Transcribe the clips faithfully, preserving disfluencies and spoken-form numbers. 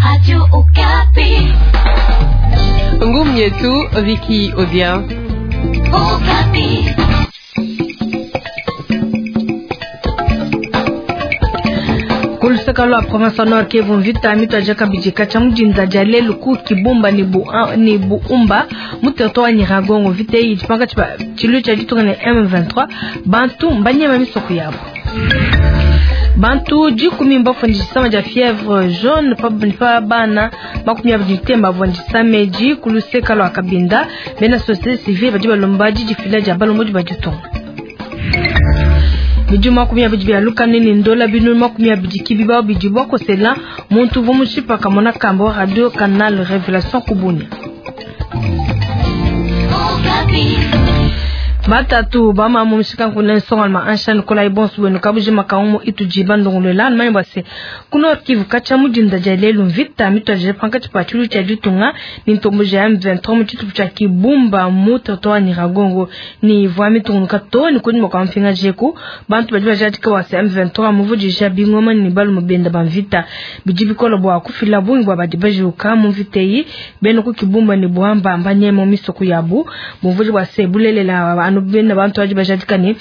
Radio Okapi. Ngum yetu Vicky Odia. Okapi. Kulusakalo province nord Kivu vita mito ajaka bijika cha mjinza jale luku kibumba ni bu ni buumba muteto wa Nyiragongo vita yi panga chiba chilu cha jitunga ni M vingt-trois bantu mbanye mamisoko yabo bantu jikumi mbafu njisama ja fièvre jaune pa pa bana makumi ya bitemba vonjisa meji kulusekalo akabinda bena société civile bajiba lombaji jifila ja balombo bajitunga Bijuma kumia bijibia luka nini ndola binu makumia bijiki bibao bijibwa kosela muntu vomushipa kamona kambo radio canal révélation kubuni Matatu bama mumshika kuna songa ma anshan kola ibonsu wenu kabuji makaumo itu jibando ngolela nmanye base kuno Kivu kacha mujinda jalelu vita mito je panka chipachulu cha jitunga ni ntombo ja M vingt-trois mutitu cha kibumba muto toa Nyiragongo ni vwami tunga to ni kuni mwa mfinga jeku bantu bajiba jatika wase M vingt-trois muvu jisha bingoma ni balu mbenda ban vita bijibi kola bwa kufila bungi bwa badibaji uka mu viteyi beno ku kibumba ni bwamba mbanye mo misoku yabu muvu jwa sebulele la Bena bantu aji bajatikani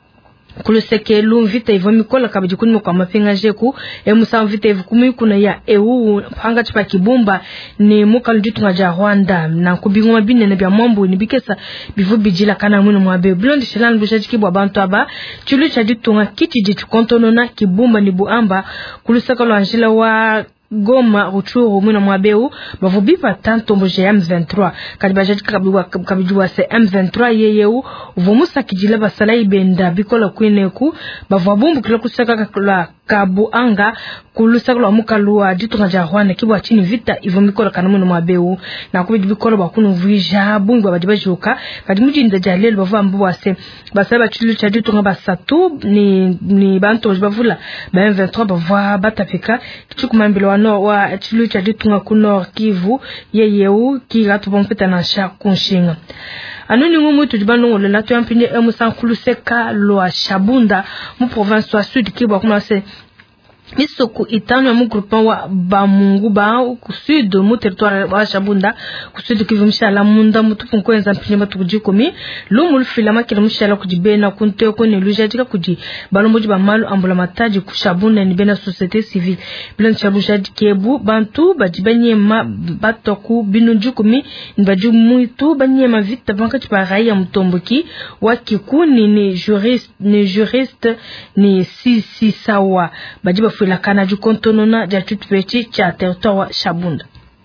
kuluseke lu vita ivo mikola kabijikuni mwa mapinga jeku e musa vita ivo kumi kuna ya eu panga chipa kibumba ni muka lujitunga ja Rwanda na kubingo mabine na bia mambo ni bikesa bivu bijila kana mwini mwabe blondi shilan bujajiki bwa bantu aba chulu cha jitunga kiti jitu kontonona kibumba ni buamba kuluseka lu anjila wa Goma Ruchuru mwana mwabeu bavubipa tanto mboje M vingt-trois kadibajaji kabijwa kabijwa se M vingt-trois yeyeu vumusa kijila basala ibenda bikola kweneku bavabumbu kila kusaka kala kabu anga kulusaka lwa mukalua jitunga ja Rwanda kibwa chini vita ivomikola kana mwana mwabeu na kubijibikola bakunu vija bungu bajibajuka kadimuji ndaja lelo bavambu wase basaba chilu cha jitunga basatu ni ni bantu bavula ba M vingt-trois bavwa batafika kichukumambilo no wa chilu cha jitunga kuno Kivu yeyeu kigatu bompeta na sha kunshinga anoni ngumu tujibano ngolela to yampinye emusan kuluseka lo Shabunda mu province wa Sud Kivu kuma se Misoku itano ya mu groupement wa Bamungu ba ku sud mu territoire wa Shabunda ku sud Kivu mshala munda mutupu nkwenza mpinye batukujikomi lumul filama kila mshala kujibena kunte ko ne lujatika kuji balomboji ba malu ambula mataji ku Shabunda ni bena société civile bilan chabujaji kebu bantu bajibanye ma batoku binujukumi nbaju muitu banye ma vite banka chiparai ya mtomboki wa kikuni ni juriste ni juriste ni sisi sawa bajiba la kana ju kontonona ja tutpechi cha territoire wa Shabunda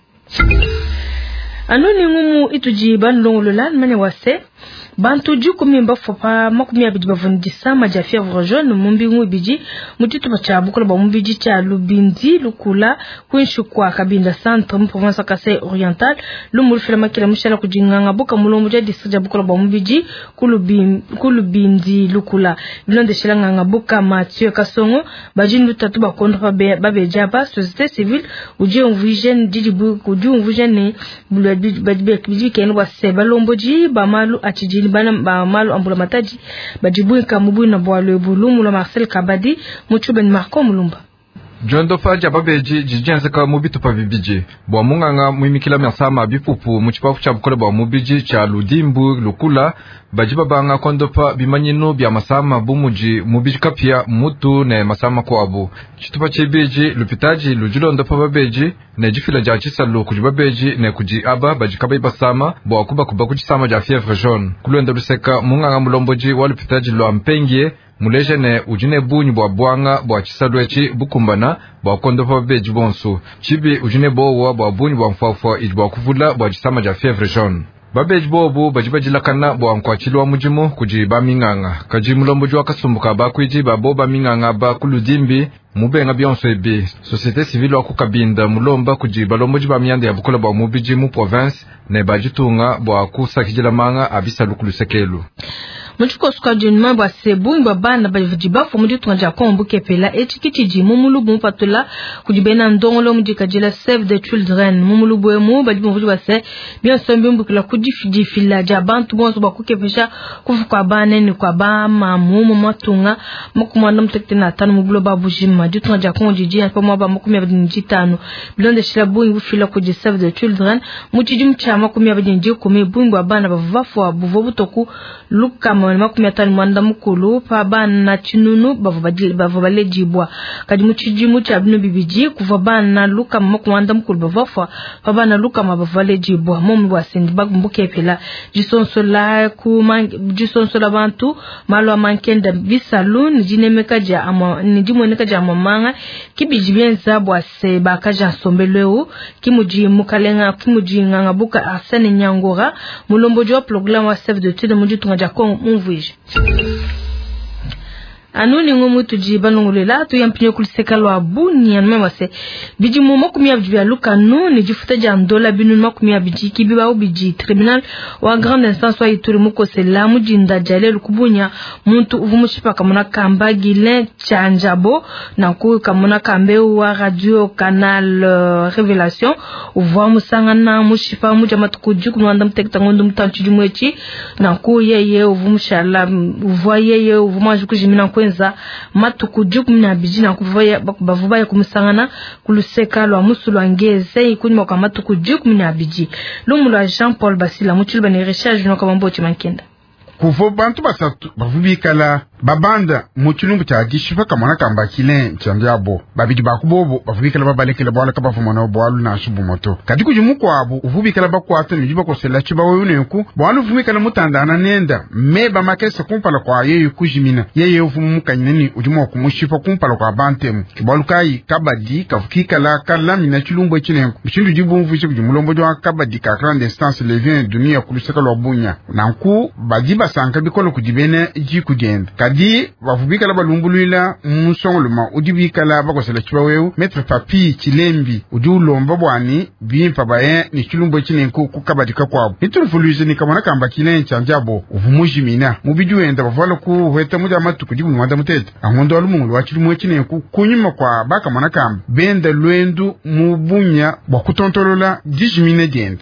anoni ngumu ituji bandongo lolan mane wase bantu juku mimba fopa makumi abiji bavundisa maja fièvre jaune mumbi ngubiji mutitu bacha bukula ba mumbiji cha Lubindi Lukula kwinshu kwa Kabinda centre mu province Kasai oriental lumul filama kila mushala kujinganga buka mulombo ja district bukula ba mumbiji kulubim kulubindi Lukula bilonde shilanga ngabuka Mathieu Kasongo bajindu tatu ba kontra babe jaba société civile uje unvision didibu kuju unvision buladi badbe kibiji kenu wa sebalomboji ba malu achiji bana ba malu ambula mataji bajibu kamubu na bwalo bulumu la Marcel Kabadi muchuben Marco Mulumba Jondo faja babeji jijenze ka mubitu pa bibiji bwa munganga mwimikila myasama bipupu muchipafu cha bukole bwa mubiji cha Ludimbu Lukula bajiba banga kondopa bimanyino bya masama bumuji mubiji kapia mutu ne masama kwabu chitupa chibiji lupitaji lujilondo pa babeji ne jifila ja chisalo kujibabeji ne kuji aba bajikaba ibasama bwa kuba kuba kujisama ja fièvre jaune kulwenda luseka munganga mulomboji walupitaji lo ampengie muleje ne ujine bunyi bwa bwanga bwa chisadwechi bukumbana bwa kondopa beji bonsu chibi ujine bowa bwa bunyi bwa mfafwa ijibwa kuvula bwa jisama ja fièvre jaune babeji bobu bajibajilakana bwa mkwachili wa mujimu kujiba minganga kaji mulomboji wakasumbuka bakwiji baboba minganga ba kuludimbi mubenga bionso ebi société civile wa kukabinda mulomba kujiba lomboji ba miyanda ya bukola bwa mubiji mu province ne bajitunga bwa kusakijila manga abisa lukulusekelu muchiko suka jinma ba sebu ba bana ba vijiba fo mudi tunja ko mbuke pela echikiti ji mumulu bu patula kujibena ndongolo mudika jila Save the Children mumulu bu mu ba jibu ba se bien sombi mbukila kujifidi fila jabantu bonso ba kukepesha kufu kwa bana ni kwa ba mamu matunga mukumanda mtektina tanu mubulo ba bujima du tunja ko jiji pa mo ba mukumya bidinjitano bilonde shila bu ngu fila kuji Save the Children muchijum chama kumya bidinji kumi bu bana ba vafo buvo butoku luka makumi atanu mwanda mukulu pa bana chinunu bavu balejibwa kadi muchijimu cha bino bibiji kuva bana luka makumi mwanda mukulu bavafa pa bana luka mabavu balejibwa momu wasindi bagumbuke pela jisonsola kuma jisonsola bantu malo amankenda bisalun jinemeka ja ama nijimweneka ja mamanga kibiji bienza bwase bakaja sombeleo kimuji mukalenga kimuji ngabuka asane nyangora mulombo jo program wa Save the Children muji tunga ko mumvuije anuni ngomu tujiba nungulela tu yampinyo kulisekalo abuni anmema se biji mu makumi abji aluka no ni jifuta ja ndola binu makumi abji kibiba ubiji tribunal wa grande instance wa ituri muko sela mujinda jale lukubunya muntu uvumushipa kamuna kamba Gilen Chanjabo na ku kamuna kambe wa radio canal uh, Révélation uva musangana mushipa muja matukuju kumwanda mtekta ngondo mtanchu mwechi na ku yeye uvumushala uva yeye uvumaju kujimina kwenza matukujuk mna bijina kuvaya bavubaya kumusangana kuluseka lwa musulu ngeze ikunyuma kwa matukujuk mna biji lumulwa Jean Paul Basila muchilba ne recherche no kamambo chimankenda kuvo bantu basatu bavubikala babanda muchulungu cha gishifa kamana kamba Gilen Chanjabo babidi bakubobo bavubikala babalekela bwala kabafumana bwalu na shubu moto kadiku jumuko abo uvubikala bakwata nijiba ko sela chiba weyuneku bwalu vumikala mutandana nenda meba makesa kumpala kwa yeyu kujimina yeye uvumuka nyeni ujumo kumushifa kumpala kwa bantemu kibwalu kai kabadi kafukikala kala mina chulumbo chinenku mchindu jibu mvushi kujumulombo jwa kabadi ka grande instance levien dunia kuluseka lo bunya nanku bajiba sanka bikolo kujibene ji kugenda kadi wafubika laba lumbuluila musongoluma udibika laba kwa sela chibawewu metre papi chilembi udulomba bwani bimpa baye ni chulumbo chinenku kukabadika kwabo nitulufuluize ni kamana kamba Gilen Chanjabo uvumujimina mubijuenda bavala ku hweta muja matu kujibu mwanda mutete angondo alumungulu wa chulumbo chinenku kunyuma kwa baka mana kamba benda lwendu mubunya bakutontolola jishimine jenda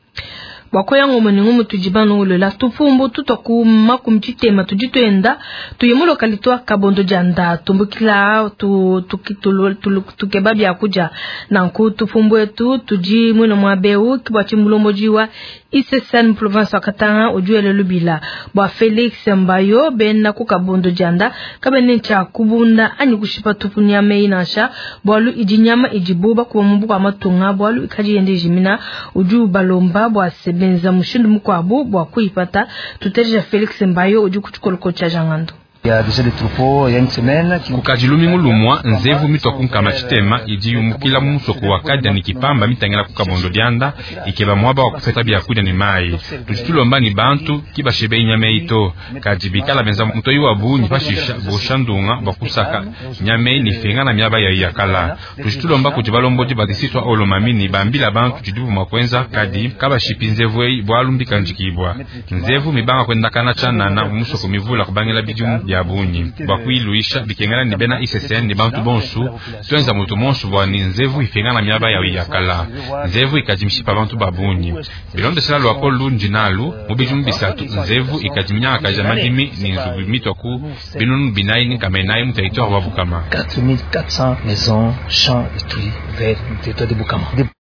wakoya ngomo ni ngomo tujibano ulela tupumbu tutoku makumchitema tujitoenda tuyemulo kalitwa kabondo janda tumbukila tu tukitulu tukebabi akuja nanku tupumbu etu tuji mwino mwabeu kibachi mulombo jiwa isesen province wakatanga ujuele lubila bwa Felix Mbayo benda ku kabondo janda kabene cha kubunda ani kushipa tupunya meinasha bwalu ijinyama ijibuba kwa mbuku wa matunga bwalu ikaji yende jimina uju balomba bwa benza mushindu mukwabu bwa kuipata tuteja Felix Mbayo uju kuchukolo cha jangando ya déjà des troupeaux il y a une semaine kukajilumingu lumwa nzevu mitwa kunkama chitema idiyumukila musoko wakadya nikipamba mitangela kukabondo dyanda ikeba mwaba wa kufeta bya kudya ni mai tujitulomba ni bantu kibashebe inyame ito kajibikala benza mutoi wa bu nipashisha boshandunga bakusaka nyame ni fenga na myaba ya yakala tujitulomba kujibalombo jibadisitwa olomami ni bambila bantu jidubu makwenza kadi kabashipi nzevwe bwalumbika njikibwa nzevu mibanga kwenda kana chana na musoko mivula kubangela bijumu ya bunyi bakwiluisha bikengana ni bena I C C N ni bantu bonsu twenza mutu monsu bwa ni nzevu ifengana myaba ya yakala nzevu ikajimshipa bantu babunyi bilonde sala lwa polu njinalu mubijum bisatu nzevu ikajiminya akaja madimi ni nzubu mitwa ku binunu binayi ni kamenayi mu territoire wa Bukama quatre mille quatre cents maisons champs détruits vers le territoire de Bukama.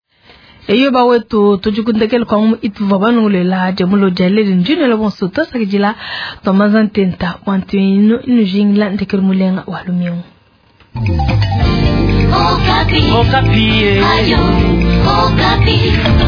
eyo ba wetu tujukundekele kwa mu ituva banulela je mulo jale njine lo bonso to sakijila to mazantenta wantino inujingla ndekel mulenga walumiyo Okapi. Okapi. Ayo, Okapi.